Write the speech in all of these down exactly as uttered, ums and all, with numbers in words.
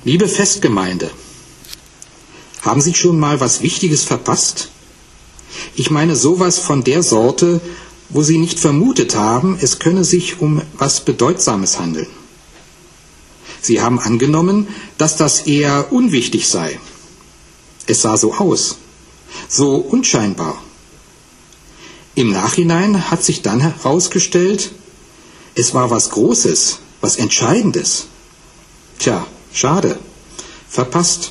Liebe Festgemeinde, haben Sie schon mal was Wichtiges verpasst? Ich meine sowas von der Sorte, wo Sie nicht vermutet haben, es könne sich um was Bedeutsames handeln. Sie haben angenommen, dass das eher unwichtig sei. Es sah so aus, so unscheinbar. Im Nachhinein hat sich dann herausgestellt, es war was Großes, was Entscheidendes. Tja, schade, verpasst.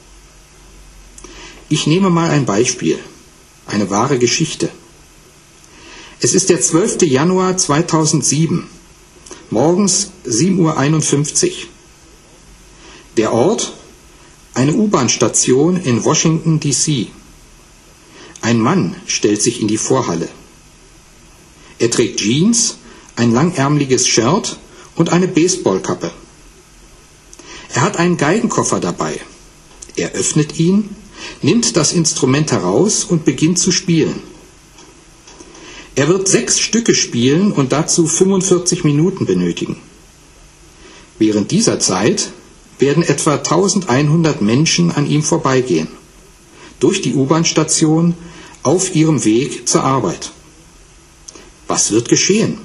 Ich nehme mal ein Beispiel, eine wahre Geschichte. Es ist der zwölfte Januar zweitausendsieben, morgens sieben Uhr einundfünfzig. Der Ort, eine U-Bahn-Station in Washington, D C Ein Mann stellt sich in die Vorhalle. Er trägt Jeans, ein langärmeliges Shirt und eine Baseballkappe. Er hat einen Geigenkoffer dabei. Er öffnet ihn, nimmt das Instrument heraus und beginnt zu spielen. Er wird sechs Stücke spielen und dazu fünfundvierzig Minuten benötigen. Während dieser Zeit werden etwa eintausendeinhundert Menschen an ihm vorbeigehen, durch die U-Bahn-Station auf ihrem Weg zur Arbeit. Was wird geschehen?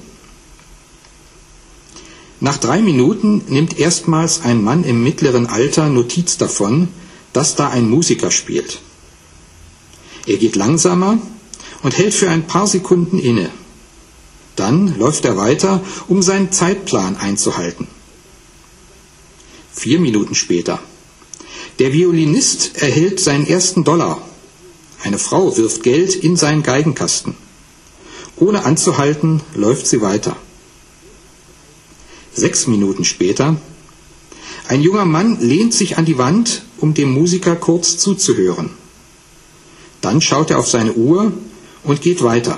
Nach drei Minuten nimmt erstmals ein Mann im mittleren Alter Notiz davon, dass da ein Musiker spielt. Er geht langsamer und hält für ein paar Sekunden inne. Dann läuft er weiter, um seinen Zeitplan einzuhalten. Vier Minuten später. Der Violinist erhält seinen ersten Dollar. Eine Frau wirft Geld in seinen Geigenkasten. Ohne anzuhalten, läuft sie weiter. Sechs Minuten später. Ein junger Mann lehnt sich an die Wand, um dem Musiker kurz zuzuhören. Dann schaut er auf seine Uhr und geht weiter.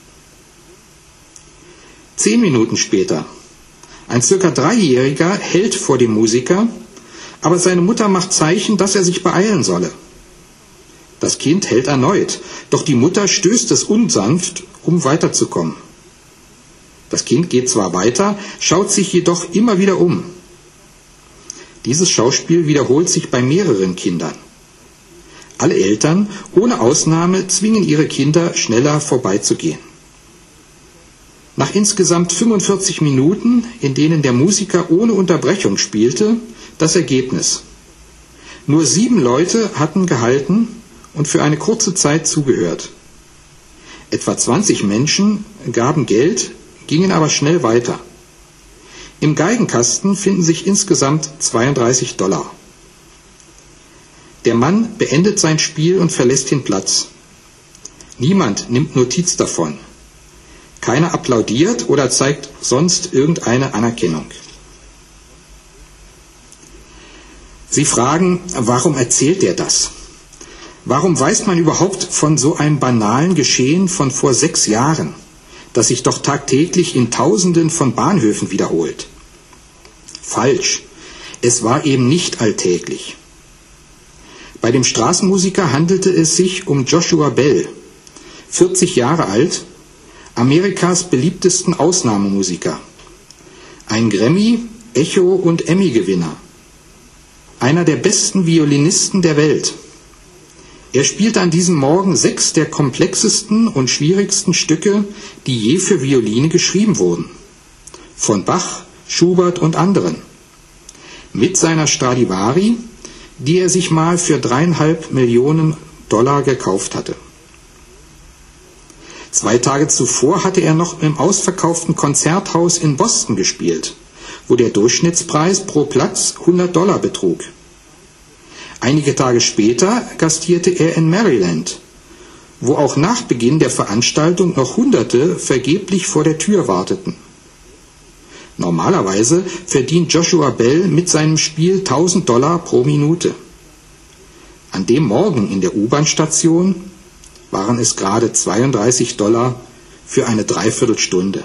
Zehn Minuten später. Ein circa Dreijähriger hält vor dem Musiker, aber seine Mutter macht Zeichen, dass er sich beeilen solle. Das Kind hält erneut, doch die Mutter stößt es unsanft, um weiterzukommen. Das Kind geht zwar weiter, schaut sich jedoch immer wieder um. Dieses Schauspiel wiederholt sich bei mehreren Kindern. Alle Eltern, ohne Ausnahme, zwingen ihre Kinder, schneller vorbeizugehen. Nach insgesamt fünfundvierzig Minuten, in denen der Musiker ohne Unterbrechung spielte, das Ergebnis. Nur sieben Leute hatten gehalten und für eine kurze Zeit zugehört. Etwa zwanzig Menschen gaben Geld, gingen aber schnell weiter. Im Geigenkasten finden sich insgesamt zweiunddreißig Dollar. Der Mann beendet sein Spiel und verlässt den Platz. Niemand nimmt Notiz davon. Keiner applaudiert oder zeigt sonst irgendeine Anerkennung. Sie fragen, warum erzählt er das? Warum weiß man überhaupt von so einem banalen Geschehen von vor sechs Jahren, das sich doch tagtäglich in Tausenden von Bahnhöfen wiederholt? Falsch. Es war eben nicht alltäglich. Bei dem Straßenmusiker handelte es sich um Joshua Bell, vierzig Jahre alt, Amerikas beliebtesten Ausnahmemusiker. Ein Grammy, Echo und Emmy-Gewinner. Einer der besten Violinisten der Welt. Er spielte an diesem Morgen sechs der komplexesten und schwierigsten Stücke, die je für Violine geschrieben wurden. Von Bach, Schubert und anderen. Mit seiner Stradivari, die er sich mal für dreieinhalb Millionen Dollar gekauft hatte. Zwei Tage zuvor hatte er noch im ausverkauften Konzerthaus in Boston gespielt, wo der Durchschnittspreis pro Platz hundert Dollar betrug. Einige Tage später gastierte er in Maryland, wo auch nach Beginn der Veranstaltung noch Hunderte vergeblich vor der Tür warteten. Normalerweise verdient Joshua Bell mit seinem Spiel tausend Dollar pro Minute. An dem Morgen in der U-Bahn-Station waren es gerade zweiunddreißig Dollar für eine Dreiviertelstunde.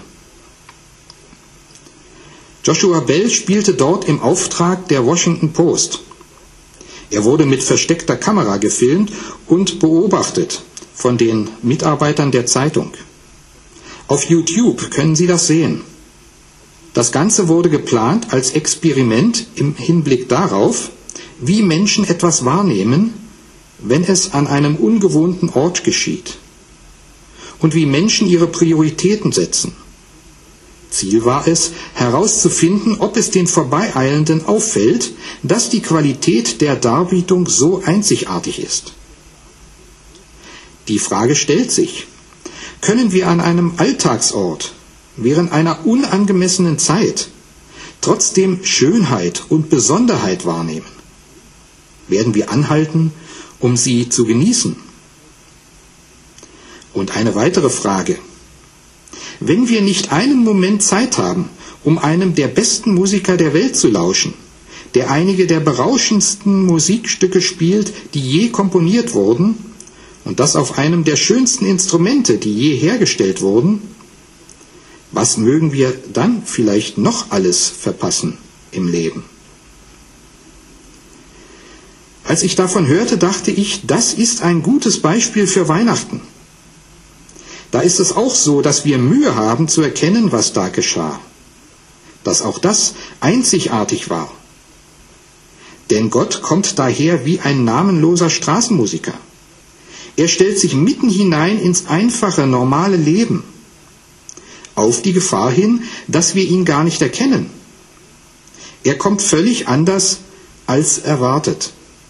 Joshua Bell spielte dort im Auftrag der Washington Post. Er wurde mit versteckter Kamera gefilmt und beobachtet von den Mitarbeitern der Zeitung. Auf YouTube können Sie das sehen. Das Ganze wurde geplant als Experiment im Hinblick darauf, wie Menschen etwas wahrnehmen, wenn es an einem ungewohnten Ort geschieht, und wie Menschen ihre Prioritäten setzen. Ziel war es, herauszufinden, ob es den Vorbeieilenden auffällt, dass die Qualität der Darbietung so einzigartig ist. Die Frage stellt sich: Können wir an einem Alltagsort während einer unangemessenen Zeit trotzdem Schönheit und Besonderheit wahrnehmen? Werden wir anhalten, um sie zu genießen? Und eine weitere Frage: Wenn wir nicht einen Moment Zeit haben, um einem der besten Musiker der Welt zu lauschen, der einige der berauschendsten Musikstücke spielt, die je komponiert wurden, und das auf einem der schönsten Instrumente, die je hergestellt wurden, was mögen wir dann vielleicht noch alles verpassen im Leben? Als ich davon hörte, dachte ich, das ist ein gutes Beispiel für Weihnachten. Da ist es auch so, dass wir Mühe haben zu erkennen, was da geschah. Dass auch das einzigartig war. Denn Gott kommt daher wie ein namenloser Straßenmusiker. Er stellt sich mitten hinein ins einfache, normale Leben. Auf die Gefahr hin, dass wir ihn gar nicht erkennen. Er kommt völlig anders als erwartet.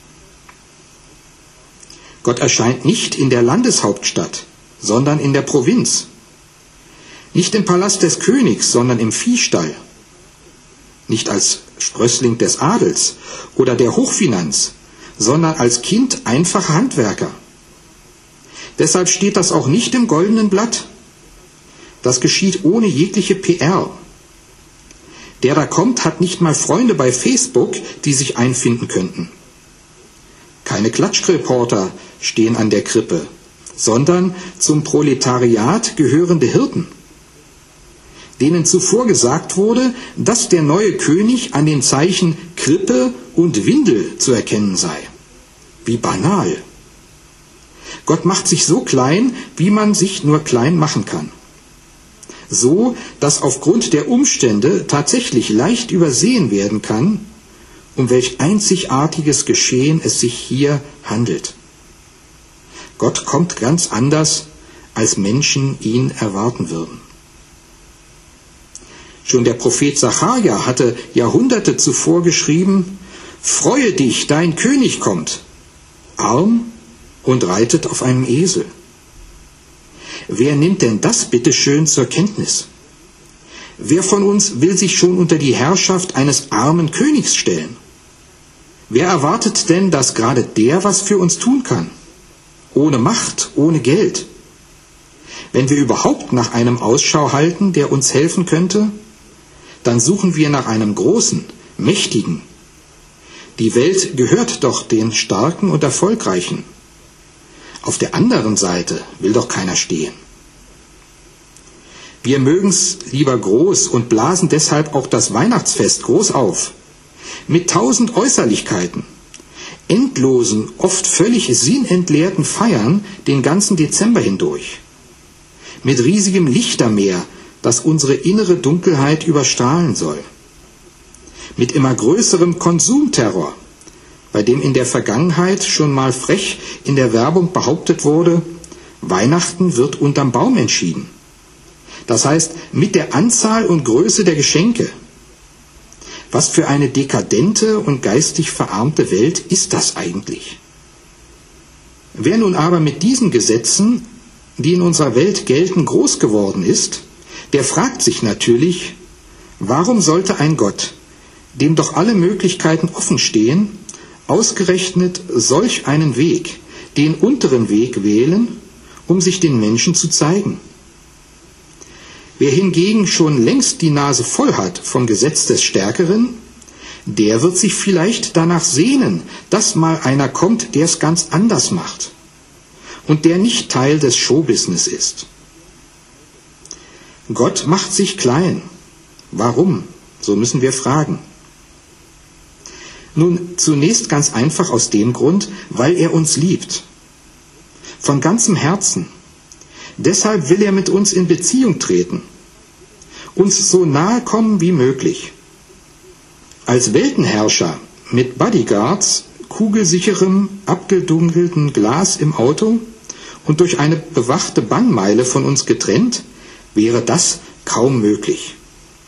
Gott erscheint nicht in der Landeshauptstadt, sondern in der Provinz. Nicht im Palast des Königs, sondern im Viehstall. Nicht als Sprössling des Adels oder der Hochfinanz, sondern als Kind einfacher Handwerker. Deshalb steht das auch nicht im Goldenen Blatt. Das geschieht ohne jegliche P R. Der da kommt, hat nicht mal Freunde bei Facebook, die sich einfinden könnten. Keine Klatschreporter stehen an der Krippe, sondern zum Proletariat gehörende Hirten, denen zuvor gesagt wurde, dass der neue König an den Zeichen Krippe und Windel zu erkennen sei. Wie banal. Gott macht sich so klein, wie man sich nur klein machen kann. So, dass aufgrund der Umstände tatsächlich leicht übersehen werden kann, um welch einzigartiges Geschehen es sich hier handelt. Gott kommt ganz anders, als Menschen ihn erwarten würden. Schon der Prophet Sacharja hatte Jahrhunderte zuvor geschrieben: Freue dich, dein König kommt, arm und reitet auf einem Esel. Wer nimmt denn das bitteschön zur Kenntnis? Wer von uns will sich schon unter die Herrschaft eines armen Königs stellen? Wer erwartet denn, dass gerade der was für uns tun kann? Ohne Macht, ohne Geld. Wenn wir überhaupt nach einem Ausschau halten, der uns helfen könnte, dann suchen wir nach einem großen, mächtigen. Die Welt gehört doch den Starken und Erfolgreichen. Auf der anderen Seite will doch keiner stehen. Wir mögen's lieber groß und blasen deshalb auch das Weihnachtsfest groß auf. Mit tausend Äußerlichkeiten, endlosen, oft völlig sinnentleerten Feiern den ganzen Dezember hindurch. Mit riesigem Lichtermeer, das unsere innere Dunkelheit überstrahlen soll. Mit immer größerem Konsumterror, bei dem in der Vergangenheit schon mal frech in der Werbung behauptet wurde, Weihnachten wird unterm Baum entschieden. Das heißt, mit der Anzahl und Größe der Geschenke. Was für eine dekadente und geistig verarmte Welt ist das eigentlich? Wer nun aber mit diesen Gesetzen, die in unserer Welt gelten, groß geworden ist, der fragt sich natürlich, warum sollte ein Gott, dem doch alle Möglichkeiten offen stehen, ausgerechnet solch einen Weg, den unteren Weg wählen, um sich den Menschen zu zeigen? Wer hingegen schon längst die Nase voll hat vom Gesetz des Stärkeren, der wird sich vielleicht danach sehnen, dass mal einer kommt, der es ganz anders macht und der nicht Teil des Showbusiness ist. Gott macht sich klein. Warum? So müssen wir fragen. Nun, zunächst ganz einfach aus dem Grund, weil er uns liebt. Von ganzem Herzen. Deshalb will er mit uns in Beziehung treten. Uns so nahe kommen wie möglich. Als Weltenherrscher mit Bodyguards, kugelsicherem, abgedunkelten Glas im Auto und durch eine bewachte Bannmeile von uns getrennt, wäre das kaum möglich.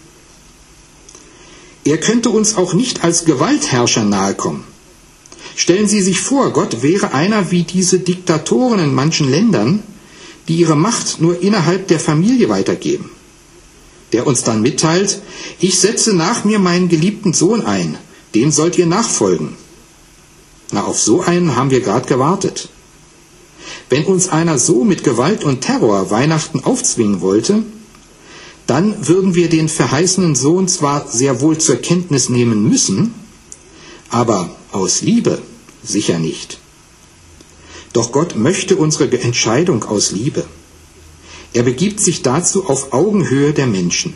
Er könnte uns auch nicht als Gewaltherrscher nahekommen. Stellen Sie sich vor, Gott wäre einer wie diese Diktatoren in manchen Ländern, die ihre Macht nur innerhalb der Familie weitergeben, der uns dann mitteilt, ich setze nach mir meinen geliebten Sohn ein, dem sollt ihr nachfolgen. Na, auf so einen haben wir gerade gewartet. Wenn uns einer so mit Gewalt und Terror Weihnachten aufzwingen wollte, dann würden wir den verheißenen Sohn zwar sehr wohl zur Kenntnis nehmen müssen, aber aus Liebe sicher nicht. Doch Gott möchte unsere Entscheidung aus Liebe. Er begibt sich dazu auf Augenhöhe der Menschen.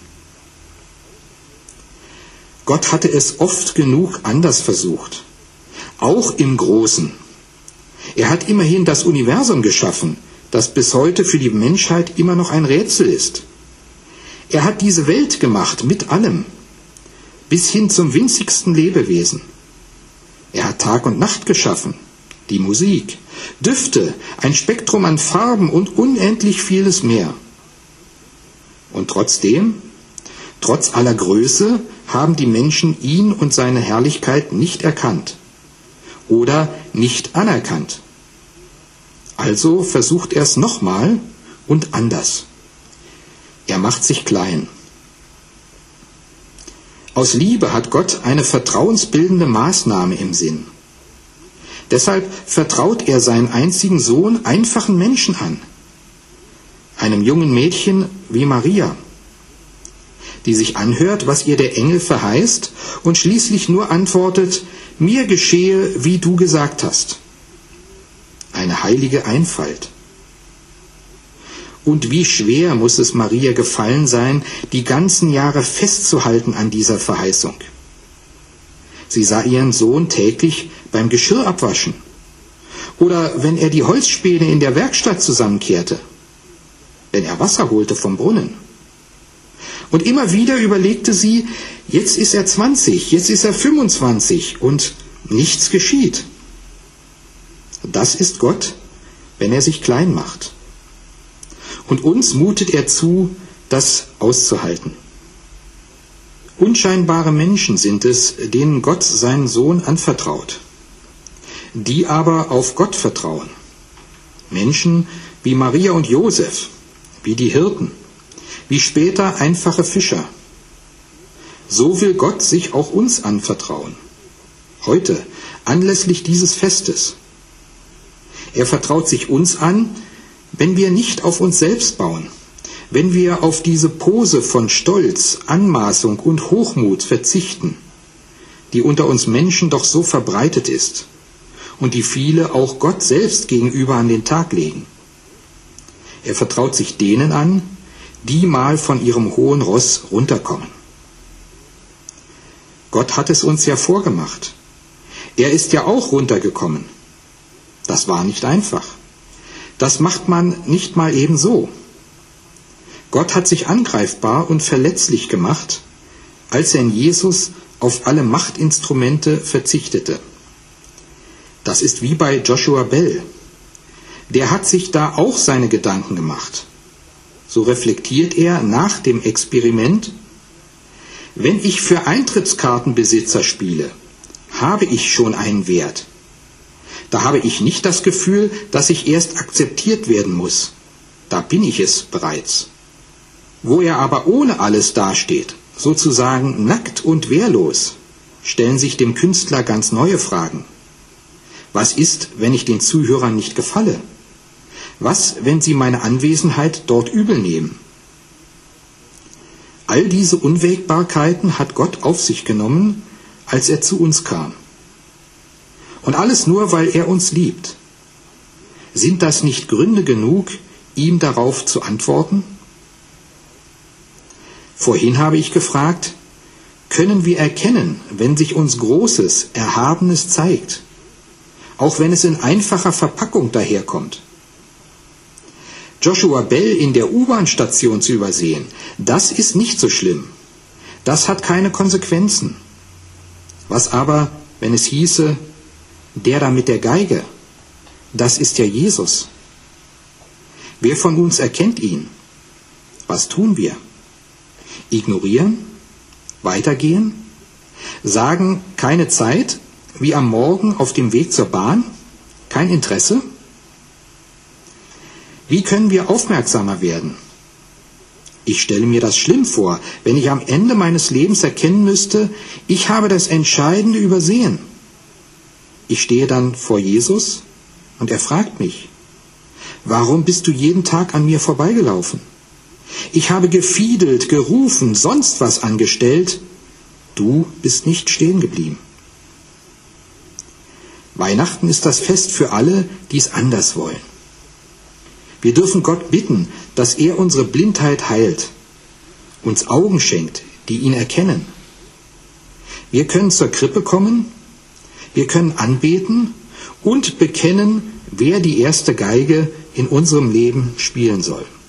Gott hatte es oft genug anders versucht, auch im Großen. Er hat immerhin das Universum geschaffen, das bis heute für die Menschheit immer noch ein Rätsel ist. Er hat diese Welt gemacht mit allem, bis hin zum winzigsten Lebewesen. Er hat Tag und Nacht geschaffen, die Musik, Düfte, ein Spektrum an Farben und unendlich vieles mehr. Und trotzdem, trotz aller Größe, haben die Menschen ihn und seine Herrlichkeit nicht erkannt oder nicht anerkannt. Also versucht er es nochmal und anders. Er macht sich klein. Aus Liebe hat Gott eine vertrauensbildende Maßnahme im Sinn. Deshalb vertraut er seinen einzigen Sohn einfachen Menschen an, einem jungen Mädchen wie Maria, die sich anhört, was ihr der Engel verheißt und schließlich nur antwortet, mir geschehe, wie du gesagt hast. Eine heilige Einfalt. Und wie schwer muss es Maria gefallen sein, die ganzen Jahre festzuhalten an dieser Verheißung. Sie sah ihren Sohn täglich beim Geschirr abwaschen oder wenn er die Holzspäne in der Werkstatt zusammenkehrte, wenn er Wasser holte vom Brunnen. Und immer wieder überlegte sie, jetzt ist er zwanzig, jetzt ist er fünfundzwanzig und nichts geschieht. Das ist Gott, wenn er sich klein macht. Und uns mutet er zu, das auszuhalten. Unscheinbare Menschen sind es, denen Gott seinen Sohn anvertraut, die aber auf Gott vertrauen. Menschen wie Maria und Josef, wie die Hirten, wie später einfache Fischer. So will Gott sich auch uns anvertrauen. Heute, anlässlich dieses Festes. Er vertraut sich uns an, wenn wir nicht auf uns selbst bauen, wenn wir auf diese Pose von Stolz, Anmaßung und Hochmut verzichten, die unter uns Menschen doch so verbreitet ist und die viele auch Gott selbst gegenüber an den Tag legen. Er vertraut sich denen an, die mal von ihrem hohen Ross runterkommen. Gott hat es uns ja vorgemacht. Er ist ja auch runtergekommen. Das war nicht einfach. Das macht man nicht mal eben so. Gott hat sich angreifbar und verletzlich gemacht, als er in Jesus auf alle Machtinstrumente verzichtete. Das ist wie bei Joshua Bell. Der hat sich da auch seine Gedanken gemacht. So reflektiert er nach dem Experiment, wenn ich für Eintrittskartenbesitzer spiele, habe ich schon einen Wert. Da habe ich nicht das Gefühl, dass ich erst akzeptiert werden muss. Da bin ich es bereits. Wo er aber ohne alles dasteht, sozusagen nackt und wehrlos, stellen sich dem Künstler ganz neue Fragen. Was ist, wenn ich den Zuhörern nicht gefalle? Was, wenn sie meine Anwesenheit dort übel nehmen? All diese Unwägbarkeiten hat Gott auf sich genommen, als er zu uns kam. Und alles nur, weil er uns liebt. Sind das nicht Gründe genug, ihm darauf zu antworten? Vorhin habe ich gefragt, können wir erkennen, wenn sich uns Großes, Erhabenes zeigt, auch wenn es in einfacher Verpackung daherkommt? Joshua Bell in der U-Bahn-Station zu übersehen, das ist nicht so schlimm. Das hat keine Konsequenzen. Was aber, wenn es hieße, der da mit der Geige, das ist ja Jesus. Wer von uns erkennt ihn? Was tun wir? Ignorieren? Weitergehen? Sagen, keine Zeit, wie am Morgen auf dem Weg zur Bahn? Kein Interesse? Wie können wir aufmerksamer werden? Ich stelle mir das schlimm vor, wenn ich am Ende meines Lebens erkennen müsste, ich habe das Entscheidende übersehen. Ich stehe dann vor Jesus und er fragt mich, warum bist du jeden Tag an mir vorbeigelaufen? Ich habe gefiedelt, gerufen, sonst was angestellt. Du bist nicht stehen geblieben. Weihnachten ist das Fest für alle, die es anders wollen. Wir dürfen Gott bitten, dass er unsere Blindheit heilt, uns Augen schenkt, die ihn erkennen. Wir können zur Krippe kommen, wir können anbeten und bekennen, wer die erste Geige in unserem Leben spielen soll.